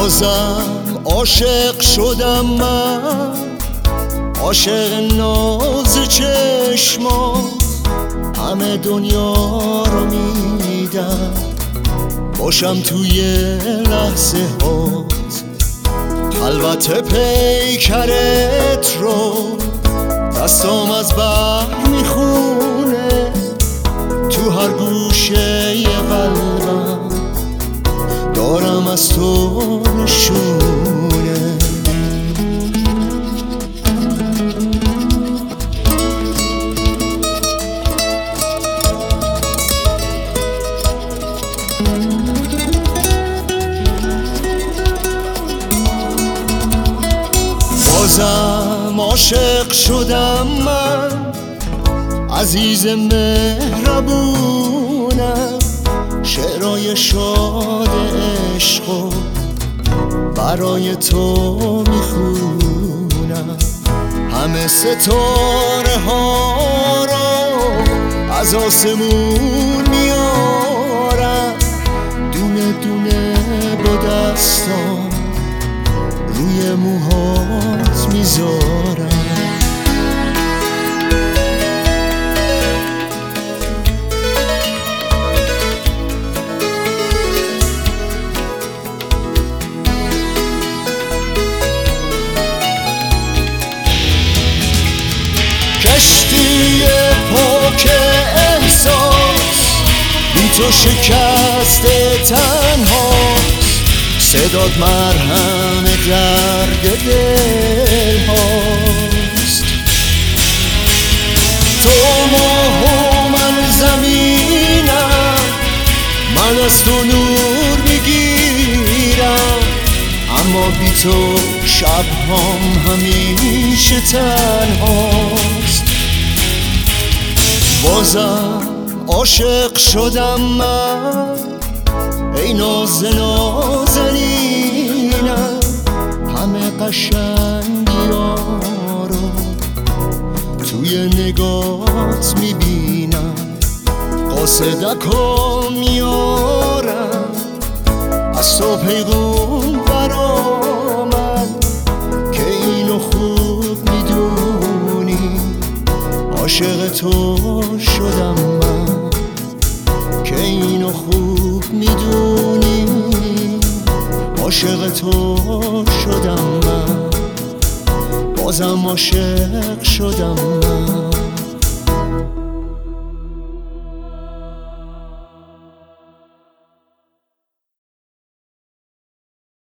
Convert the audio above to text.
بازم عاشق شدم من، عاشق ناز چشمات. همه دنیا رو میدم باشم توی لحظه هات. خلوت پیکرت رو دستام از بر میخونه، تو هر گوشه ی قلبم دارم از تو نشونه. بازم عاشق شدم من، عزیز مهربونم. شعرهای شاد عشقو برای تو میخونم. همه ستاره ها رو از آسمون میارم، دونه دونه با دستام روی موهات میذارم. کشتی پاک احساس بی تو شکسته تنهاست. صدات مرهم درد دل هاست. تو ماه و من زمینم، من از تو نور میگیرم. اما بی تو شبهام همیشه تنهاست. بازم عاشق شدم من، ای ناز نازنینم. همه قشنگی ها رو توی نگات میبینم. قاصدک ها میارم از تو پیغام برآمد که اینو خوب میدونی. عاشق تو شدم من که اینو خوب میدونی. عاشق تو شدم من، بازم عاشق شدم من.